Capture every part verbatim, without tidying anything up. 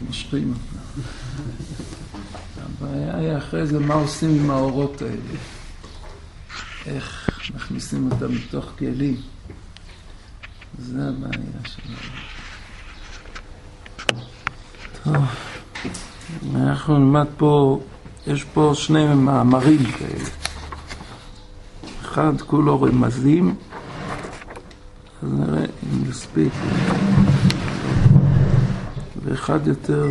מושכים. הבעיה היא אחרי זה מה עושים עם האורות האלה. איך מכניסים אותם מתוך כלים. זה הבעיה שלנו. טוב, אנחנו נלמד פה, יש פה שני מאמרים כאלה. אחד כולו רמזים, אז נראה אם נספיק. ואחד יותר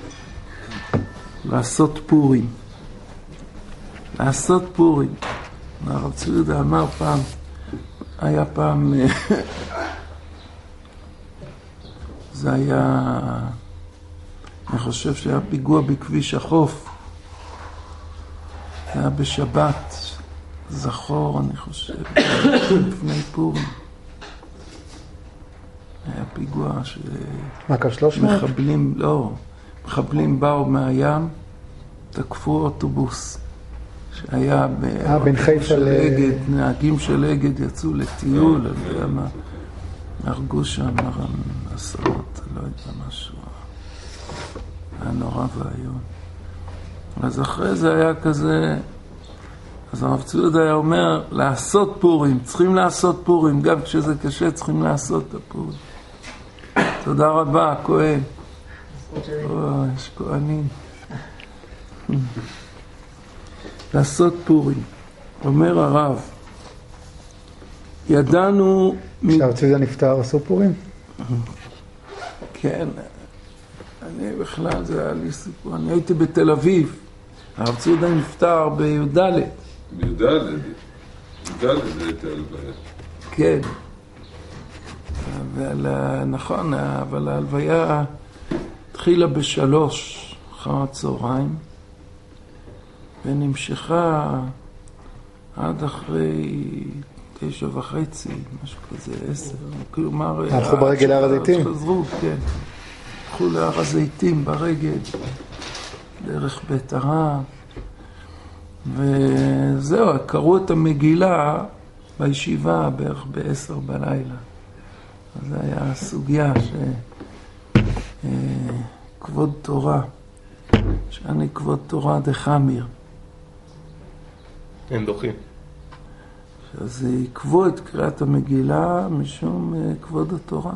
לעשות פורים. לעשות פורים. הרב צבי אמר פעם, היה פעם, זה היה, אני חושב שהיה פיגוע בכביש החוף. זה היה בשבת, זכור, אני חושב, לפני פורים. היה פיגוע ש... מה, קו שלוש מאות? מחבלים, לא, מחבלים באו מהים, תקפו אוטובוס שהיה אה, בין חיפה ל... אגד, נהגים של אגד יצאו לטיול, אני יודע מה, הרגו שם עשרות, לא יודע משהו, היה נורא והיום. אז אחרי זה היה כזה, אז הרב צבי היה אומר, לעשות פורים, צריכים לעשות פורים, גם כשזה קשה צריכים לעשות את הפורים. תודה רבה, כהן. או, יש כהנים. לעשות פורים. אומר הרב, ידענו... כשהרב צבי נפטר עשו פורים? כן, אני בכלל, זה היה לי סיפור, אני הייתי בתל אביב, הרב צבי נפטר בי"ד. בי"ד? בי"ד זה הייתה הלוויה. כן. אבל, נכון, אבל ההלוויה התחילה בשלוש אחר הצהריים, ונמשכה עד אחרי תשע וחצי, משהו כזה, עשר. כלומר... הלכו ברגל להר הזיתים? חזרו, כן. הלכו להר הזיתים ברגל, דרך בית הרב. וזהו, קראו את המגילה בישיבה בערך בעשר בלילה. אז זה היה הסוגיה שכבוד תורה, שאני כבוד תורה דחמיר. אין דוחים. אז עקבו את קריאת המגילה משום כבוד התורה.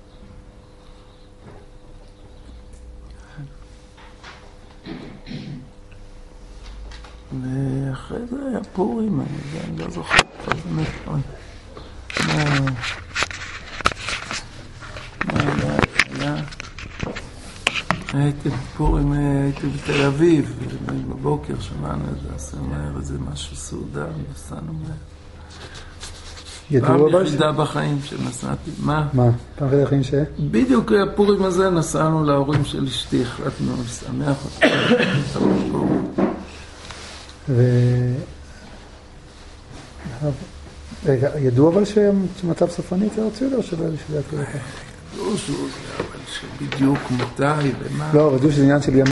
ואחרי זה היה פורים, אני, אני לא זוכר, באמת, מה, מה היה, היה, הייתי בפורים, הייתי בתל אביב, בבוקר שמענו איזה, עשה מהר איזה משהו סעודה, נסענו מהר. פעם יחידה בחיים שנסעתי, מה? מה? פעם יחידה בחיים ש? בדיוק הפורים הזה נסענו להורים של אשתי, החלטנו לשמח אותם. ו... ידעו אבל שמצב סופני זה רצוי לו, שזה היה כאילו כך? ידעו שהוא, אבל שבדיוק מתי ומה. לא, אבל ידעו שזה עניין של ימים.